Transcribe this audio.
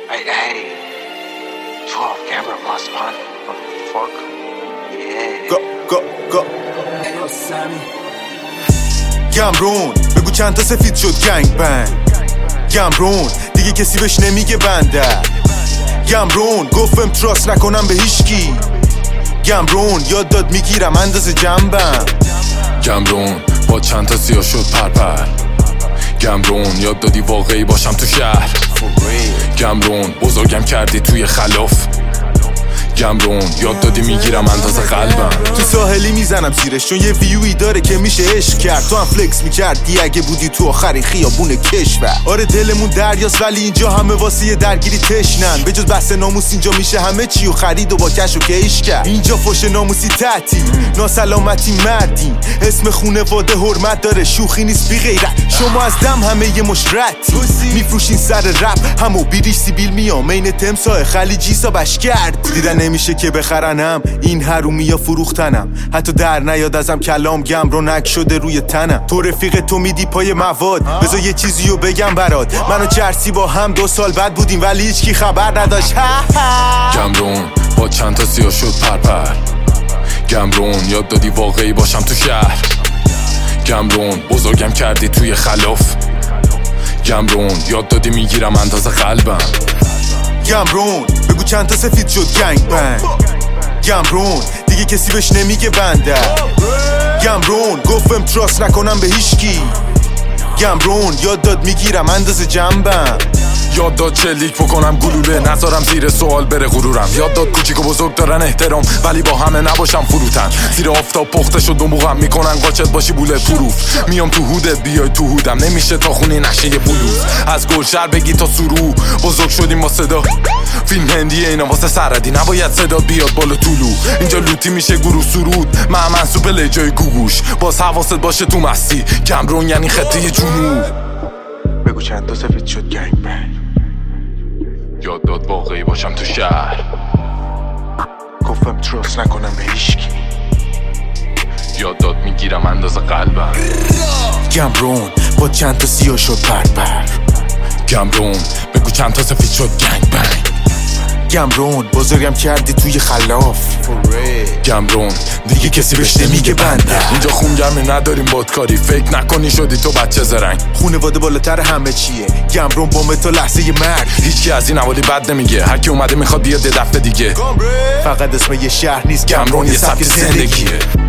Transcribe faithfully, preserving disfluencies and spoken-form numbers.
Hey, hey, twelve camera must on. What the fuck? Yeah. Go, go, go. گمرون بگو چند تا سفید شد گنگ بنگ. گمرون دیگه کسی بهش نمیگه بنده. گمرون گفتم تراست نکنم به هیچکی. گمرون یاد داد میگیرم اندازه جنبم. گمرون با چند تا سیاه شد پرپر. گمرون یاد دادی واقعی باشم تو شهر. گمرون بزرگم کردی توی خلاف. گمرون یاد دادی میگیرم اندازه قلبم. تو ساحلی میزنم زیرش چون یه ویوی داره که میشه عشق کرد. تو هم فلکس میکردی اگه بودی تو آخرین خیابون کشور. آره دلمون دریاست ولی اینجا همه واسه یه درگیری تشنن. به جز بحث ناموس اینجا میشه همه چی و خرید و با کش و کیش کرد. اینجا فوش ناموسی تعطیل، ناسلامتی مردیم. اسم خونواده حرمت داره، شوخی نیست بی غیرت. شما از دم همه یه مش رتی میفروشین سر رپ. همو بیریش سیبیل میام این تمساه خلیجی سا بشکرد. دیدن نمیشه که بخرنم این حرومی یا فروختنم. حتی در نیاد ازم کلام گمرونک شده روی تنم. تو رفیق تو میدی پای مواد. بذار یه چیزیو بگم برات. من و جرسی با هم دو سال بعد بودیم ولی هیچکی خبر نداشت. گمرون با چند تا سیاه شد پرپر. گمرون یاد دادی واقعی باشم تو شهر. گمرون بزرگم کردی توی خلاف. گمرون یاد دادی میگیرم اندازه قلبم. گمرون بگو چند تا سفید شد گنگ بنگ. گمرون دیگه کسی بهش نمیگه بنده. گمرون گفتم تراست نکنم به هیچکی. گمرون یاد داد میگیرم اندازه جنبم. یاد داد چلیک بکنم گلوله نذارم زیر سوال بره غرورم. یاد داد کوچیک و بزرگ دارن احترام ولی با همه نباشم فروتن. زیر آفتاب پخته شد و موقعم میکنن قاچت باشی بوله پروف. میام تو هودت بیای تو هودم نمیشه تا خونی نشه یه بلوز. از گلشر بگی تا سرو بزرگ شدیم با صدا. فیلم هندیه اینا واسه سردی نباید صدا بیاد بالا طولو. اینجا لوتی میشه گروه سرود مهمن سوپل جای گوگوش. باز حواست باشه تو مستی گمرون یعنی خطه جنوب. بگو چند تا سفید شد گنگ بنگ. یاد داد واقعی باشم تو شهر. گفتم تراست نکنم به هیچکی. یاد داد میگیرم اندازه قلبم. گمرون با چند تا سیاه شد پرپر. گمرون بگو چند تا سفید شد گنگ بنگ. گمرون بزرگم کردی توی خلاف. گمرون دیگه کسی بهش نمیگه بنده. اینجا خونگرمی نداریم بادکاری فکر نکنی شدی تو بچه زرنگ. خونواده بالاتر همه چیه. گمرون با تو لحظه ی مرگ. هیچکی از این حوالی بد نمیگه. هر کی اومده میخواد بیاد یه دفعه دیگه. فقط اسم یه شهر نیست گمرون یه سبک زندگیه.